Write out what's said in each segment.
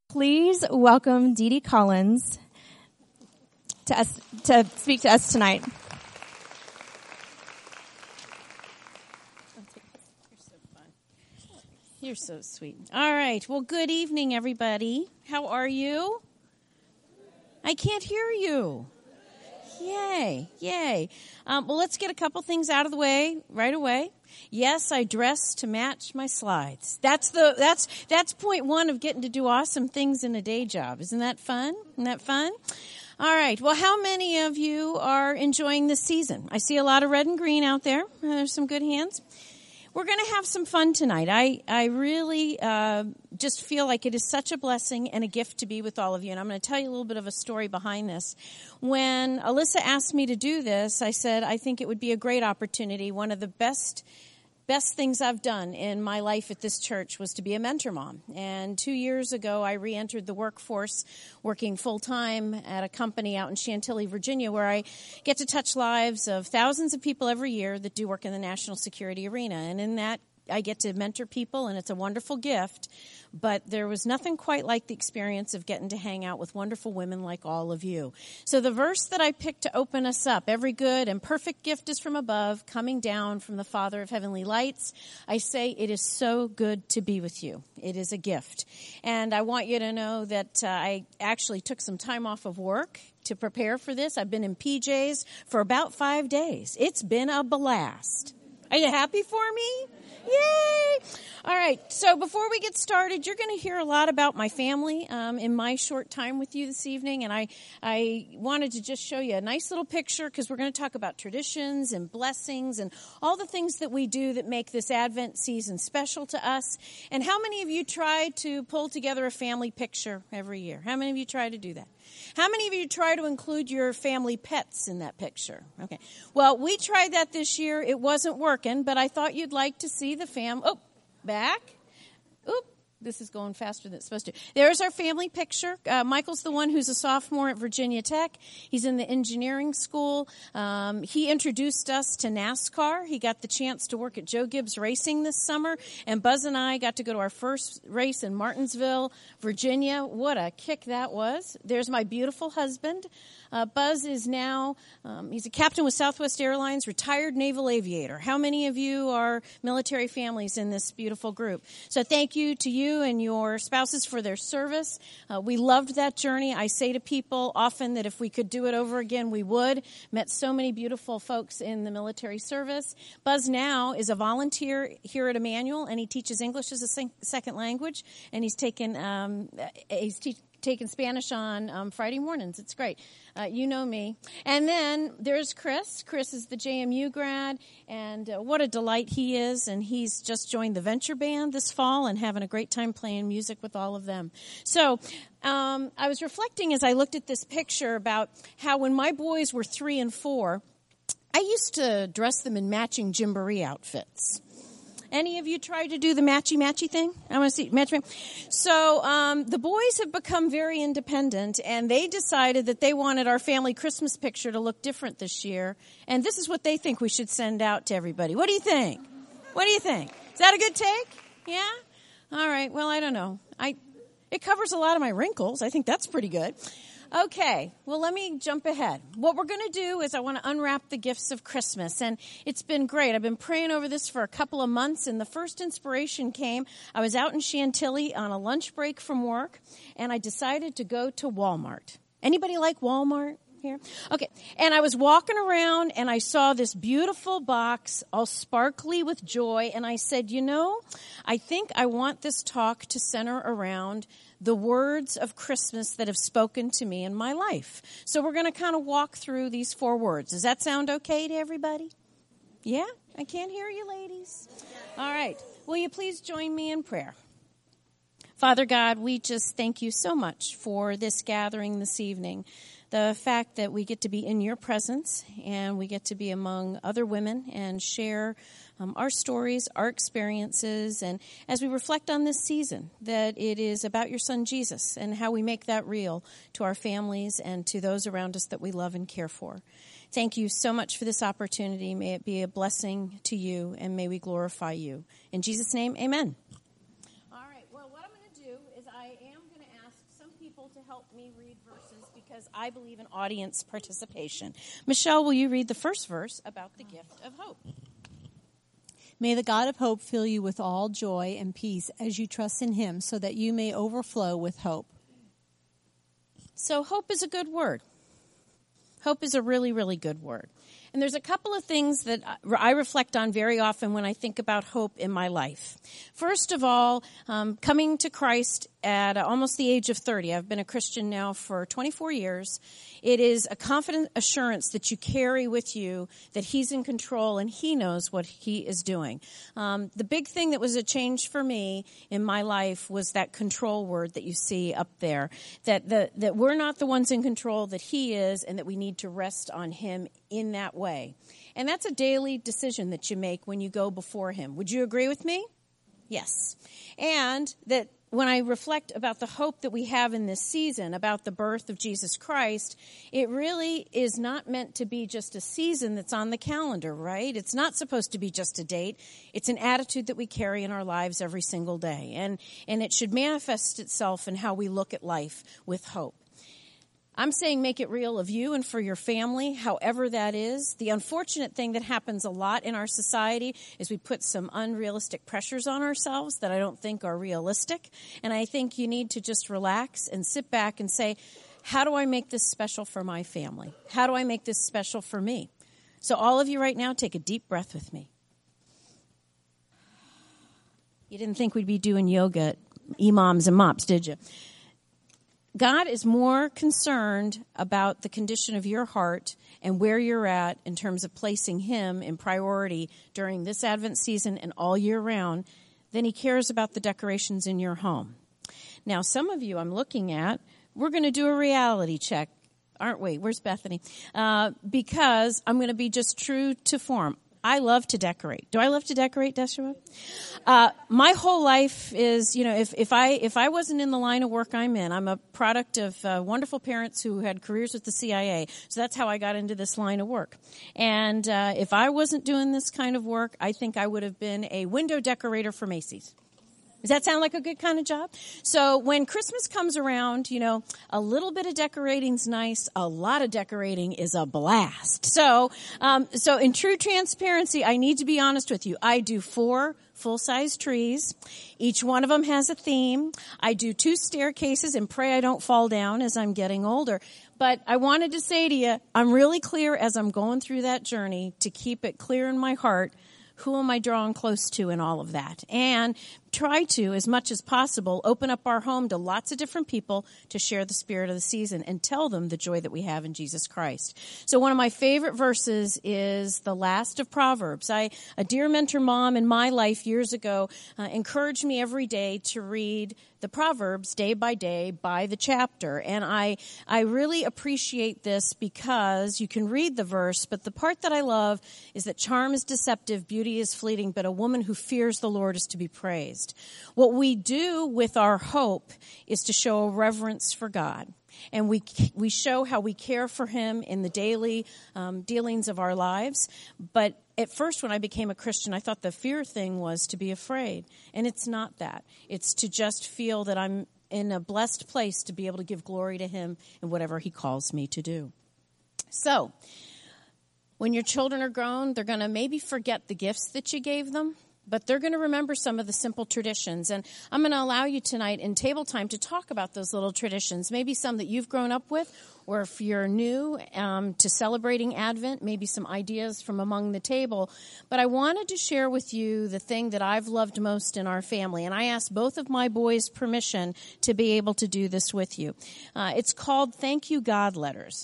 Please welcome Dee Dee Collins to speak to us tonight. You're so fun. You're so sweet. All right. Well, good evening, everybody. How are you? I can't hear you. Yay, yay. Well, let's get a couple things out of the way right away. Yes, I dress to match my slides. That's point one of getting to do awesome things in a day job. Isn't that fun? Isn't that fun? All right. Well, how many of you are enjoying this season? I see a lot of red and green out there. There's some good hands. We're going to have some fun tonight. I really just feel like it is such a blessing and a gift to be with all of you. And I'm going to tell you a little bit of a story behind this. When Alyssa asked me to do this, I said, I think it would be a great opportunity. One of the best things I've done in my life at this church was to be a mentor mom. And 2 years ago, I re-entered the workforce, working full-time at a company out in Chantilly, Virginia, where I get to touch lives of thousands of people every year that do work in the national security arena. And in that, I get to mentor people, and it's a wonderful gift. But there was nothing quite like the experience of getting to hang out with wonderful women like all of you. So the verse that I picked to open us up, every good and perfect gift is from above, coming down from the Father of heavenly lights. I say it is so good to be with you. It is a gift. And I want you to know that I actually took some time off of work to prepare for this. I've been in PJs for about 5 days. It's been a blast. Are you happy for me? Yay! All right, so before we get started, you're going to hear a lot about my family in my short time with you this evening, and I wanted to just show you a nice little picture because we're going to talk about traditions and blessings and all the things that we do that make this Advent season special to us. And how many of you try to pull together a family picture every year? How many of you try to do that? How many of you try to include your family pets in that picture? Okay. Well, we tried that this year. It wasn't working, but I thought you'd like to see the back. Oop. This is going faster than it's supposed to. There's our family picture. Michael's the one who's a sophomore at Virginia Tech. He's in the engineering school. He introduced us to NASCAR. He got the chance to work at Joe Gibbs Racing this summer. And Buzz and I got to go to our first race in Martinsville, Virginia. What a kick that was. There's my beautiful husband. Buzz is now, he's a captain with Southwest Airlines, retired naval aviator. How many of you are military families in this beautiful group? So thank you to you and your spouses for their service. We loved that journey. I say to people often that if we could do it over again, we would. Met so many beautiful folks in the military service. Buzz now is a volunteer here at Emmanuel, and he teaches English as a second language, and he's taken Spanish on Friday mornings. It's great. You know me. And then there's Chris. Chris is the JMU grad, and what a delight he is. And he's just joined the Venture Band this fall and having a great time playing music with all of them. So I was reflecting as I looked at this picture about how when my boys were 3 and 4, I used to dress them in matching Gymboree outfits. Any of you tried to do the matchy thing? I want to see matchy. So the boys have become very independent, and they decided that they wanted our family Christmas picture to look different this year. And this is what they think we should send out to everybody. What do you think? What do you think? Is that a good take? Yeah? All right. Well, I don't know. It covers a lot of my wrinkles. I think that's pretty good. Okay, well, let me jump ahead. What we're going to do is I want to unwrap the gifts of Christmas, and it's been great. I've been praying over this for a couple of months, and the first inspiration came. I was out in Chantilly on a lunch break from work, and I decided to go to Walmart. Anybody like Walmart here? Okay, and I was walking around, and I saw this beautiful box, all sparkly with joy, and I said, I think I want this talk to center around the words of Christmas that have spoken to me in my life. So we're going to kind of walk through these 4 words. Does that sound okay to everybody? Yeah? I can't hear you, ladies. All right. Will you please join me in prayer? Father God, we just thank you so much for this gathering this evening. The fact that we get to be in your presence and we get to be among other women and share our stories, our experiences, and as we reflect on this season, that it is about your son Jesus and how we make that real to our families and to those around us that we love and care for. Thank you so much for this opportunity. May it be a blessing to you, and may we glorify you. In Jesus' name, amen. All right, well, what I'm going to do is I am going to ask people to help me read verses because I believe in audience participation. Michelle, will you read the first verse about the gift of hope? May the God of hope fill you with all joy and peace as you trust in him, so that you may overflow with hope. So hope is a good word. Hope is a really, really good word. And there's a couple of things that I reflect on very often when I think about hope in my life. First of all, coming to Christ at almost the age of 30. I've been a Christian now for 24 years. It is a confident assurance that you carry with you that he's in control and he knows what he is doing. The big thing that was a change for me in my life was that control word that you see up there, that we're not the ones in control, that he is, and that we need to rest on him in that way. And that's a daily decision that you make when you go before him. Would you agree with me? Yes. And that when I reflect about the hope that we have in this season, about the birth of Jesus Christ, it really is not meant to be just a season that's on the calendar, right? It's not supposed to be just a date. It's an attitude that we carry in our lives every single day. And it should manifest itself in how we look at life with hope. I'm saying make it real of you and for your family, however that is. The unfortunate thing that happens a lot in our society is we put some unrealistic pressures on ourselves that I don't think are realistic. And I think you need to just relax and sit back and say, how do I make this special for my family? How do I make this special for me? So all of you right now, take a deep breath with me. You didn't think we'd be doing yoga at Imams and Mops, did you? God is more concerned about the condition of your heart and where you're at in terms of placing him in priority during this Advent season and all year round than he cares about the decorations in your home. Now, some of you I'm looking at, we're going to do a reality check, aren't we? Where's Bethany? Because I'm going to be just true to form. I love to decorate. Do I love to decorate, Deshua? My whole life is, if I wasn't in the line of work I'm in, I'm a product of wonderful parents who had careers with the CIA. So that's how I got into this line of work. And if I wasn't doing this kind of work, I think I would have been a window decorator for Macy's. Does that sound like a good kind of job? So when Christmas comes around, a little bit of decorating's nice. A lot of decorating is a blast. So in true transparency, I need to be honest with you. I do 4 full-size trees. Each one of them has a theme. I do 2 staircases and pray I don't fall down as I'm getting older. But I wanted to say to you, I'm really clear as I'm going through that journey to keep it clear in my heart. Who am I drawing close to in all of that? And try to, as much as possible, open up our home to lots of different people to share the spirit of the season and tell them the joy that we have in Jesus Christ. So one of my favorite verses is the last of Proverbs. A dear mentor mom in my life years ago encouraged me every day to read the Proverbs day by day by the chapter. And I really appreciate this because you can read the verse, but the part that I love is that charm is deceptive, beauty is fleeting, but a woman who fears the Lord is to be praised. What we do with our hope is to show a reverence for God. And we show how we care for him in the daily dealings of our lives. But at first, when I became a Christian, I thought the fear thing was to be afraid. And it's not that. It's to just feel that I'm in a blessed place to be able to give glory to him in whatever he calls me to do. So, when your children are grown, they're going to maybe forget the gifts that you gave them. But they're going to remember some of the simple traditions. And I'm going to allow you tonight in table time to talk about those little traditions, maybe some that you've grown up with, or if you're new to celebrating Advent, maybe some ideas from among the table. But I wanted to share with you the thing that I've loved most in our family. And I asked both of my boys permission to be able to do this with you. It's called Thank You God Letters.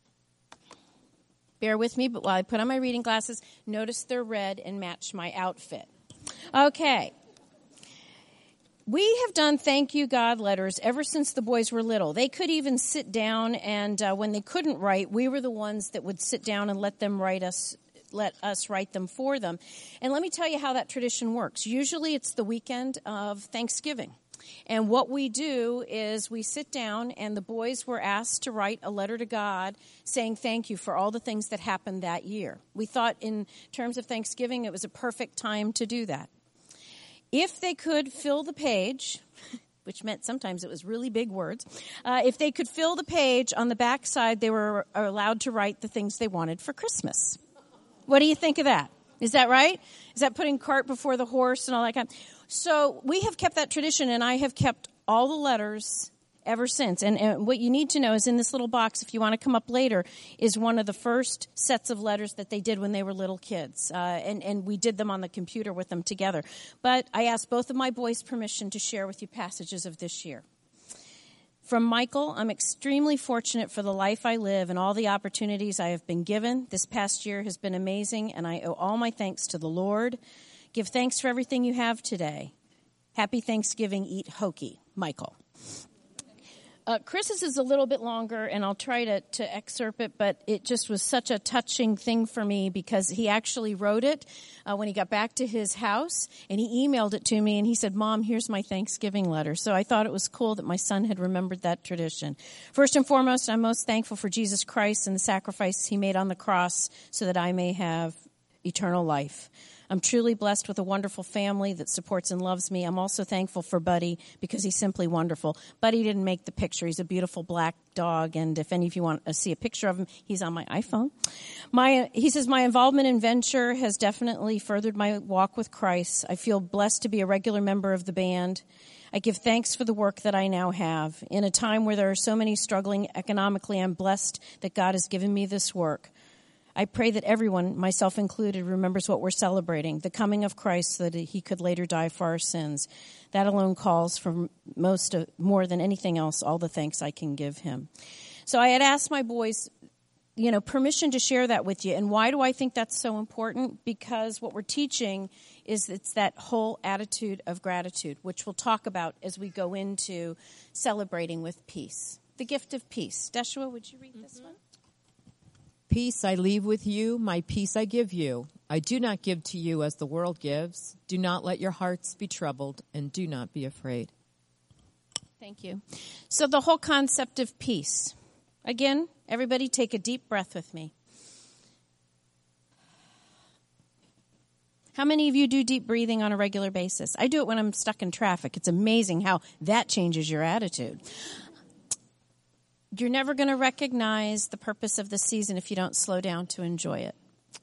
Bear with me, but while I put on my reading glasses, notice they're red and match my outfit. Okay. We have done thank you God letters ever since the boys were little. They could even sit down, and when they couldn't write, we were the ones that would sit down and let us write them for them. And let me tell you how that tradition works. Usually it's the weekend of Thanksgiving. And what we do is we sit down, and the boys were asked to write a letter to God saying thank you for all the things that happened that year. We thought in terms of Thanksgiving, it was a perfect time to do that. If they could fill the page which meant sometimes it was really big words. If they could fill the page, on the back side, they were allowed to write the things they wanted for Christmas. What do you think of that? Is that right? Is that putting cart before the horse and all that kind of? So we have kept that tradition, and I have kept all the letters ever since. And what you need to know is in this little box, if you want to come up later, is one of the first sets of letters that they did when they were little kids. And we did them on the computer with them together. But I asked both of my boys permission to share with you passages of this year. From Michael, I'm extremely fortunate for the life I live and all the opportunities I have been given. This past year has been amazing, and I owe all my thanks to the Lord. Give thanks for everything you have today. Happy Thanksgiving, eat hokey, Michael. Chris's is a little bit longer, and I'll try to excerpt it, but it just was such a touching thing for me because he actually wrote it when he got back to his house, and he emailed it to me, and he said, Mom, here's my Thanksgiving letter. So I thought it was cool that my son had remembered that tradition. First and foremost, I'm most thankful for Jesus Christ and the sacrifice he made on the cross so that I may have eternal life. I'm truly blessed with a wonderful family that supports and loves me. I'm also thankful for Buddy because he's simply wonderful. Buddy didn't make the picture. He's a beautiful black dog, and if any of you want to see a picture of him, he's on my iPhone. He says, my involvement in Venture has definitely furthered my walk with Christ. I feel blessed to be a regular member of the band. I give thanks for the work that I now have. In a time where there are so many struggling economically, I'm blessed that God has given me this work. I pray that everyone, myself included, remembers what we're celebrating, the coming of Christ so that he could later die for our sins. That alone calls for more than anything else, all the thanks I can give him. So I had asked my boys, permission to share that with you. And why do I think that's so important? Because what we're teaching is it's that whole attitude of gratitude, which we'll talk about as we go into celebrating with peace. The gift of peace. Deshua, would you read this one? Peace I leave with you, my peace I give you. I do not give to you as the world gives. Do not let your hearts be troubled, and do not be afraid. Thank you. So the whole concept of peace. Again, everybody take a deep breath with me. How many of you do deep breathing on a regular basis? I do it when I'm stuck in traffic. It's amazing how that changes your attitude. You're never going to recognize the purpose of the season if you don't slow down to enjoy it.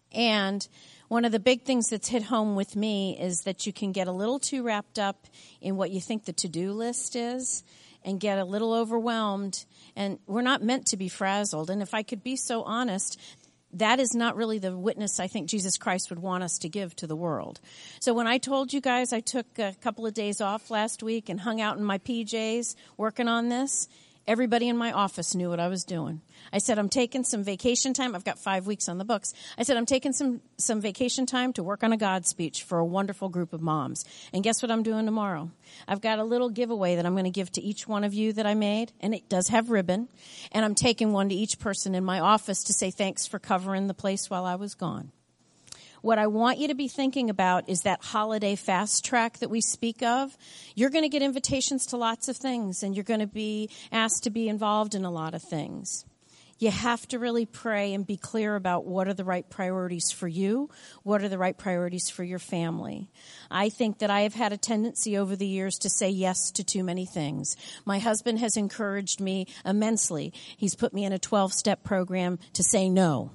And one of the big things that's hit home with me is that you can get a little too wrapped up in what you think the to-do list is and get a little overwhelmed. And we're not meant to be frazzled. And if I could be so honest, that is not really the witness I think Jesus Christ would want us to give to the world. So when I told you guys I took a couple of days off last week and hung out in my PJs working on this, everybody in my office knew what I was doing. I said, I'm taking some vacation time. I've got 5 weeks on the books. I said, I'm taking some vacation time to work on a God speech for a wonderful group of moms. And guess what I'm doing tomorrow? I've got a little giveaway that I'm going to give to each one of you that I made. And it does have ribbon. And I'm taking one to each person in my office to say thanks for covering the place while I was gone. What I want you to be thinking about is that holiday fast track that we speak of. You're going to get invitations to lots of things, and you're going to be asked to be involved in a lot of things. You have to really pray and be clear about what are the right priorities for you, what are the right priorities for your family. I think that I have had a tendency over the years to say yes to too many things. My husband has encouraged me immensely. He's put me in a 12-step program to say no.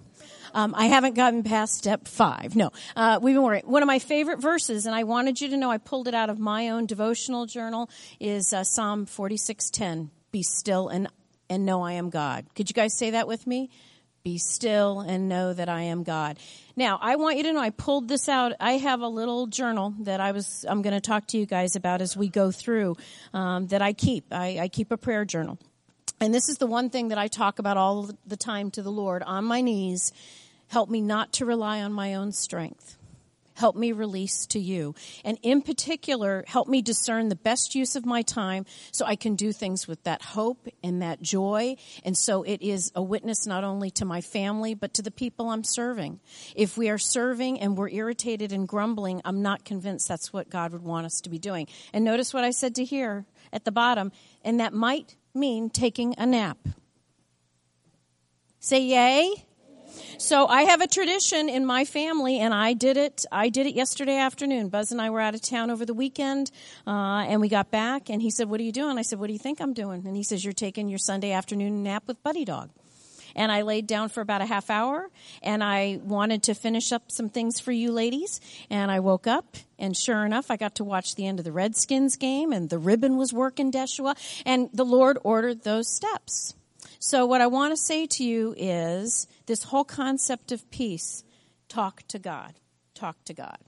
I haven't gotten past step 5. No, we've been worried. One of my favorite verses, and I wanted you to know I pulled it out of my own devotional journal, is Psalm 46:10. Be still and know I am God. Could you guys say that with me? Be still and know that I am God. Now, I want you to know I pulled this out. I have a little journal that I'm going to talk to you guys about as we go through that I keep. I keep a prayer journal. And this is the one thing that I talk about all the time to the Lord on my knees. Help me not to rely on my own strength. Help me release to you. And in particular, help me discern the best use of my time so I can do things with that hope and that joy. And so it is a witness not only to my family, but to the people I'm serving. If we are serving and we're irritated and grumbling, I'm not convinced that's what God would want us to be doing. And notice what I said to here at the bottom, and that might mean taking a nap. Say yay. So I have a tradition in my family, and I did it yesterday afternoon. Buzz and I were out of town over the weekend, and we got back, and he said, "What are you doing?" I said, "What do you think I'm doing?" And he says, "You're taking your Sunday afternoon nap with Buddy Dog." And I laid down for about a half hour, and I wanted to finish up some things for you ladies. And I woke up, and sure enough, I got to watch the end of the Redskins game, and the ribbon was working, Deshua, and the Lord ordered those steps. So what I want to say to you is this whole concept of peace, talk to God. Talk to God.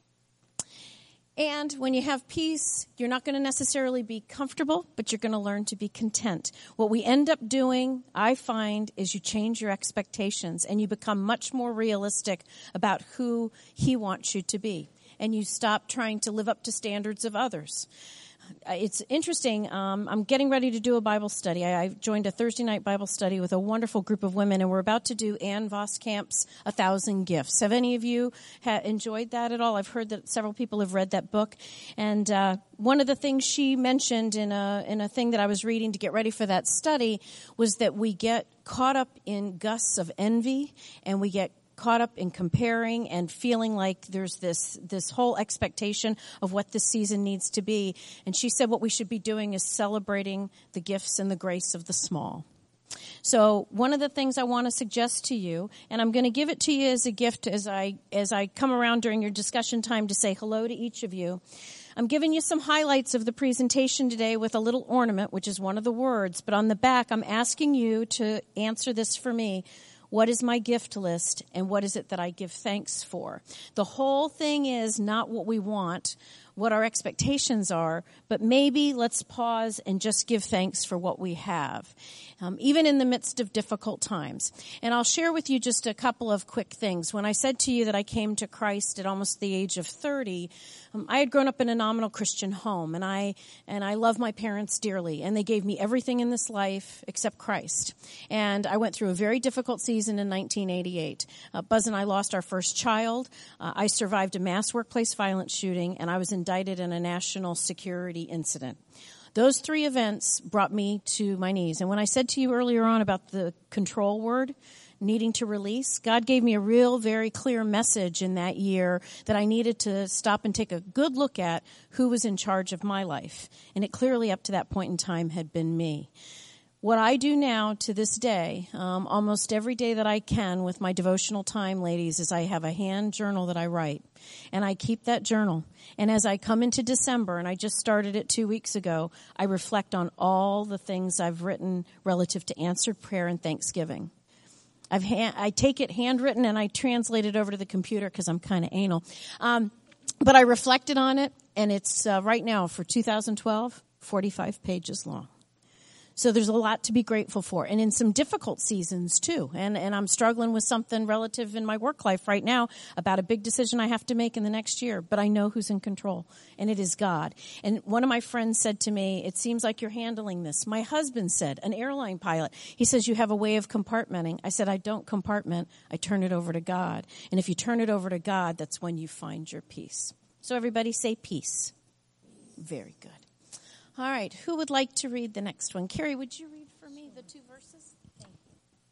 And when you have peace, you're not going to necessarily be comfortable, but you're going to learn to be content. What we end up doing, I find, is you change your expectations and you become much more realistic about who He wants you to be. And you stop trying to live up to standards of others. It's interesting. I'm getting ready to do a Bible study. I joined a Thursday night Bible study with a wonderful group of women, and we're about to do Ann Voskamp's 1,000 Gifts. Have any of you enjoyed that at all? I've heard that several people have read that book. And one of the things she mentioned in a thing that I was reading to get ready for that study was that we get caught up in gusts of envy, and we get caught up in comparing and feeling like there's this whole expectation of what this season needs to be. And she said what we should be doing is celebrating the gifts and the grace of the small. So one of the things I want to suggest to you, and I'm going to give it to you as a gift as I come around during your discussion time to say hello to each of you. I'm giving you some highlights of the presentation today with a little ornament, which is one of the words. But on the back, I'm asking you to answer this for me. What is my gift list, and what is it that I give thanks for? The whole thing is not what we want, what our expectations are, but maybe let's pause and just give thanks for what we have, even in the midst of difficult times. And I'll share with you just a couple of quick things. When I said to you that I came to Christ at almost the age of 30, I had grown up in a nominal Christian home, and I love my parents dearly, and they gave me everything in this life except Christ. And I went through a very difficult season in 1988. Buzz and I lost our first child. I survived a mass workplace violence shooting, and I was indicted in a national security incident. Those three events brought me to my knees. And when I said to you earlier on about the control word, needing to release, God gave me a real, very clear message in that year that I needed to stop and take a good look at who was in charge of my life. And it clearly, up to that point in time, had been me. What I do now to this day, almost every day that I can with my devotional time, ladies, is I have a hand journal that I write. And I keep that journal. And as I come into December, and I just started it 2 weeks ago, I reflect on all the things I've written relative to answered prayer and thanksgiving. I take it handwritten and I translate it over to the computer because I'm kind of anal. But I reflected on it, and it's right now for 2012, 45 pages long. So there's a lot to be grateful for, and in some difficult seasons too. And I'm struggling with something relative in my work life right now about a big decision I have to make in the next year, but I know who's in control, and it is God. And one of my friends said to me, "It seems like you're handling this." My husband said, an airline pilot, he says, "You have a way of compartmenting." I said, "I don't compartment. I turn it over to God. And if you turn it over to God, that's when you find your peace." So everybody say peace. Very good. All right, who would like to read the next one? Carrie, would you read for me the 2 verses? Thank you.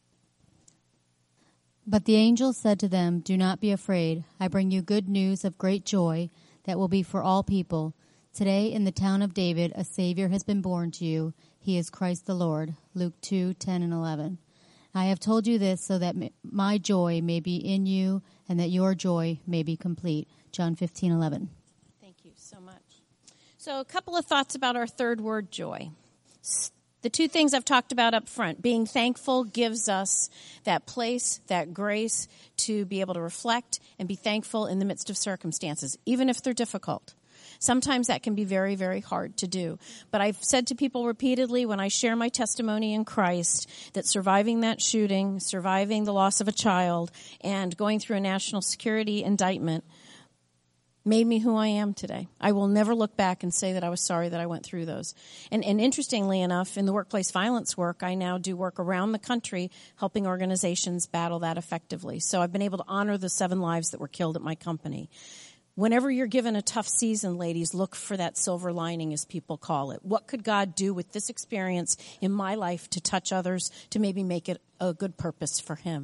But the angel said to them, "Do not be afraid. I bring you good news of great joy that will be for all people. Today in the town of David a Savior has been born to you. He is Christ the Lord." Luke 2:10 and 11. "I have told you this so that my joy may be in you and that your joy may be complete." John 15:11. Thank you so much. So a couple of thoughts about our third word, joy. The 2 things I've talked about up front. Being thankful gives us that place, that grace to be able to reflect and be thankful in the midst of circumstances, even if they're difficult. Sometimes that can be very, very hard to do. But I've said to people repeatedly when I share my testimony in Christ that surviving that shooting, surviving the loss of a child, and going through a national security indictment made me who I am today. I will never look back and say that I was sorry that I went through those. And interestingly enough, in the workplace violence work, I now do work around the country helping organizations battle that effectively. So I've been able to honor the 7 lives that were killed at my company. Whenever you're given a tough season, ladies, look for that silver lining, as people call it. What could God do with this experience in my life to touch others, to maybe make it a good purpose for Him?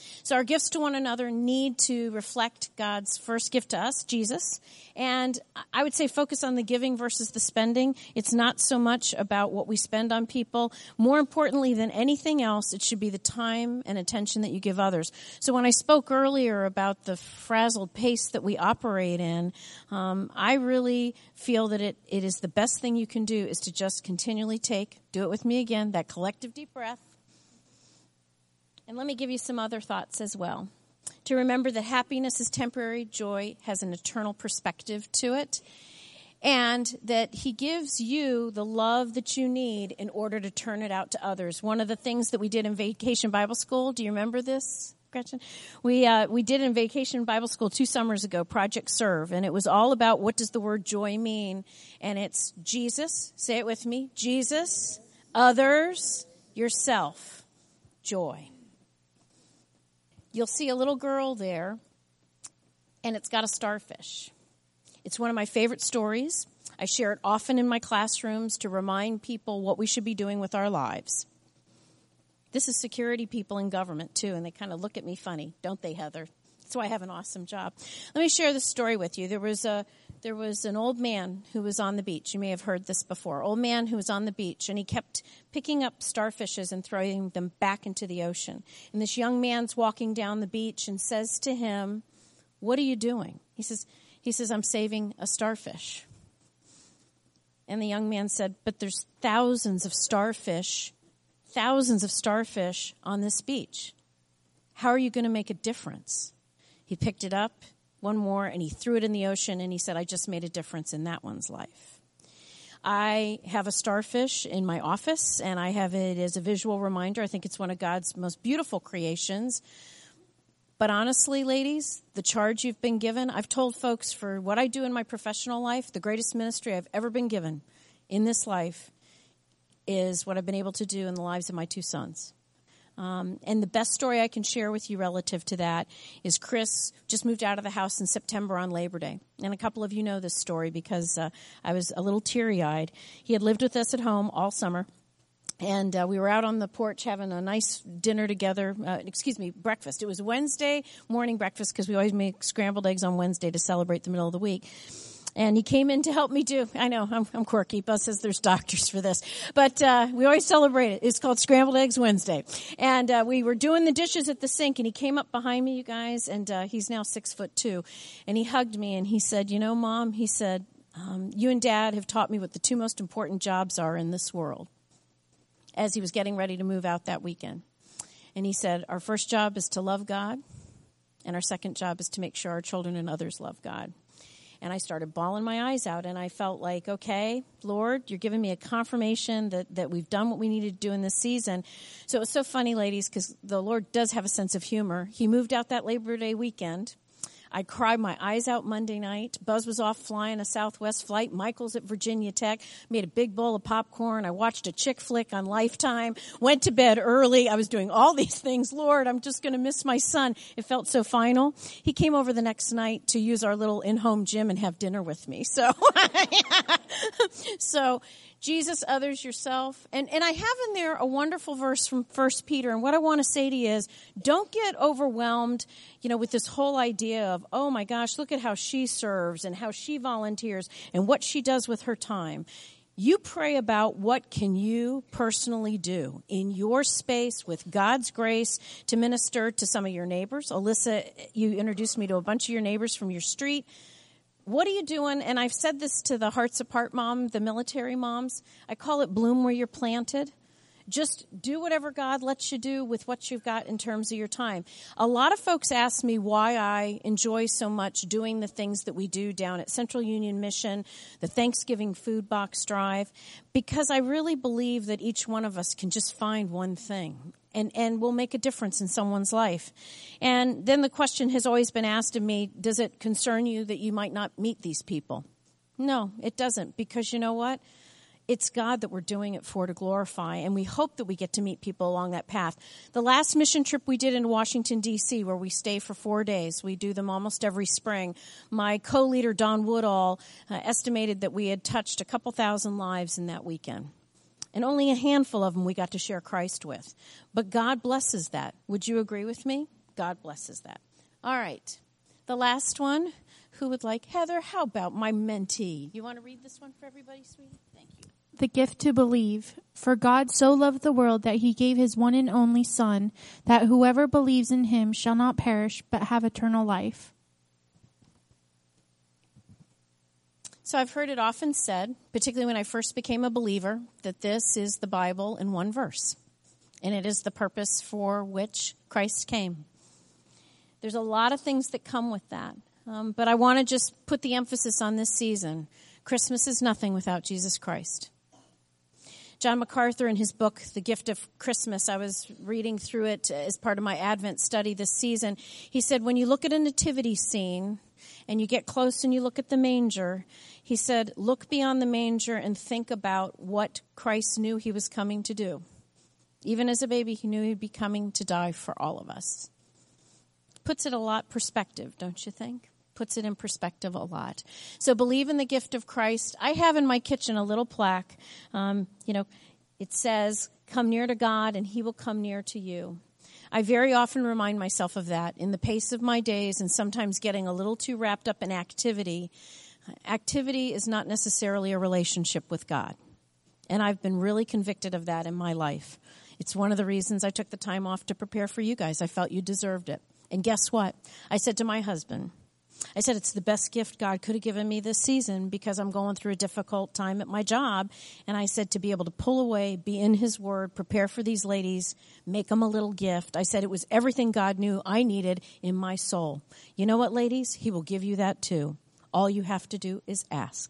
So our gifts to one another need to reflect God's first gift to us, Jesus. And I would say focus on the giving versus the spending. It's not so much about what we spend on people. More importantly than anything else, it should be the time and attention that you give others. So when I spoke earlier about the frazzled pace that we operate in, I really feel that it is the best thing you can do is to just continually do it with me again, that collective deep breath. And let me give you some other thoughts as well. To remember that happiness is temporary, joy has an eternal perspective to it, and that he gives you the love that you need in order to turn it out to others. One of the things that we did in Vacation Bible School, do you remember this, Gretchen? We did in Vacation Bible School 2 summers ago, Project Serve, and it was all about what does the word joy mean, and it's Jesus, say it with me, Jesus, others, yourself, joy. You'll see a little girl there, and it's got a starfish. It's one of my favorite stories. I share it often in my classrooms to remind people what we should be doing with our lives. This is security people in government, too, and they kind of look at me funny, don't they, Heather? That's why I have an awesome job. Let me share this story with you. There was an old man who was on the beach. You may have heard this before. Old man who was on the beach, and he kept picking up starfishes and throwing them back into the ocean. And this young man's walking down the beach and says to him, "What are you doing?" He says, "I'm saving a starfish." And the young man said, "But there's thousands of starfish on this beach. How are you going to make a difference?" He picked it up, one more, and he threw it in the ocean, and he said, "I just made a difference in that one's life." I have a starfish in my office, and I have it as a visual reminder. I think it's one of God's most beautiful creations. But honestly, ladies, the charge you've been given, I've told folks for what I do in my professional life, the greatest ministry I've ever been given in this life is what I've been able to do in the lives of my 2 sons. And the best story I can share with you relative to that is Chris just moved out of the house in September on Labor Day. And a couple of you know this story because I was a little teary-eyed. He had lived with us at home all summer. And we were out on the porch having a nice dinner together. Breakfast. It was Wednesday morning breakfast because we always make scrambled eggs on Wednesday to celebrate the middle of the week. And he came in to help me do. I know, I'm quirky. Buzz says there's doctors for this. But we always celebrate it. It's called Scrambled Eggs Wednesday. And we were doing the dishes at the sink, and he came up behind me, you guys, and he's now 6'2". And he hugged me, and he said, "You know, Mom," he said, "you and Dad have taught me what the 2 most important jobs are in this world," as he was getting ready to move out that weekend. And he said, "Our first job is to love God, and our second job is to make sure our children and others love God." And I started bawling my eyes out, and I felt like, okay, Lord, you're giving me a confirmation that we've done what we needed to do in this season. So it was so funny, ladies, because the Lord does have a sense of humor. He moved out that Labor Day weekend. I cried my eyes out Monday night. Buzz was off flying a Southwest flight. Michael's at Virginia Tech. Made a big bowl of popcorn. I watched a chick flick on Lifetime. Went to bed early. I was doing all these things. Lord, I'm just going to miss my son. It felt so final. He came over the next night to use our little in-home gym and have dinner with me. So, Jesus, others, yourself. And I have in there a wonderful verse from 1 Peter. And what I want to say to you is, don't get overwhelmed, with this whole idea of, oh my gosh, look at how she serves and how she volunteers and what she does with her time. You pray about what can you personally do in your space with God's grace to minister to some of your neighbors. Alyssa, you introduced me to a bunch of your neighbors from your street. What are you doing? And I've said this to the Hearts Apart mom, the military moms. I call it bloom where you're planted. Just do whatever God lets you do with what you've got in terms of your time. A lot of folks ask me why I enjoy so much doing the things that we do down at Central Union Mission, the Thanksgiving Food Box Drive, because I really believe that each one of us can just find one thing and will make a difference in someone's life. And then the question has always been asked of me, does it concern you that you might not meet these people? No, it doesn't, because you know what? It's God that we're doing it for to glorify, and we hope that we get to meet people along that path. The last mission trip we did in Washington, D.C., where we stay for 4 days, we do them almost every spring. My co-leader, Don Woodall, estimated that we had touched a couple thousand lives in that weekend. And only a handful of them we got to share Christ with. But God blesses that. Would you agree with me? God blesses that. All right. The last one. Who would like? Heather, how about my mentee? You want to read this one for everybody, sweetie? Thank you. The gift to believe. For God so loved the world that he gave his one and only Son, that whoever believes in him shall not perish but have eternal life. So I've heard it often said, particularly when I first became a believer, that this is the Bible in one verse. And it is the purpose for which Christ came. There's a lot of things that come with that. But I want to just put the emphasis on this season. Christmas is nothing without Jesus Christ. John MacArthur, in his book, The Gift of Christmas, I was reading through it as part of my Advent study this season. He said, when you look at a nativity scene and you get close and you look at the manger, he said, look beyond the manger and think about what Christ knew he was coming to do. Even as a baby, he knew he'd be coming to die for all of us. Puts it a lot perspective, don't you think? Puts it in perspective a lot. So believe in the gift of Christ. I have in my kitchen a little plaque. It says, come near to God and he will come near to you. I very often remind myself of that in the pace of my days and sometimes getting a little too wrapped up in activity. Activity is not necessarily a relationship with God. And I've been really convicted of that in my life. It's one of the reasons I took the time off to prepare for you guys. I felt you deserved it. And guess what? I said to my husband, it's the best gift God could have given me this season because I'm going through a difficult time at my job. And I said to be able to pull away, be in his word, prepare for these ladies, make them a little gift. I said it was everything God knew I needed in my soul. You know what, ladies? He will give you that too. All you have to do is ask.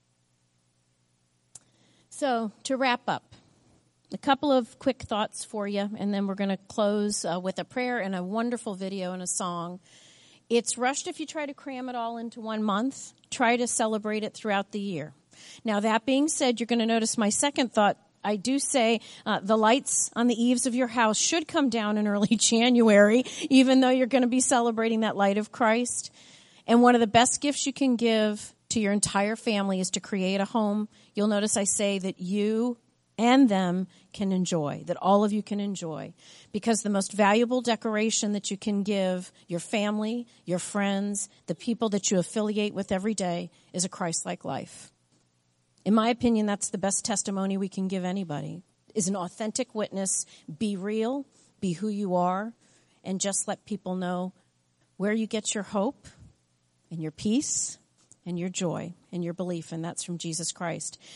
So to wrap up, a couple of quick thoughts for you, and then we're going to close with a prayer and a wonderful video and a song. It's rushed if you try to cram it all into 1 month. Try to celebrate it throughout the year. Now, that being said, you're going to notice my second thought. I do say the lights on the eaves of your house should come down in early January, even though you're going to be celebrating that light of Christ. And one of the best gifts you can give to your entire family is to create a home. You'll notice I say that you and them can enjoy, that all of you can enjoy. Because the most valuable decoration that you can give your family, your friends, the people that you affiliate with every day is a Christ-like life. In my opinion, that's the best testimony we can give anybody, is an authentic witness. Be real, be who you are, and just let people know where you get your hope and your peace and your joy and your belief, and that's from Jesus Christ.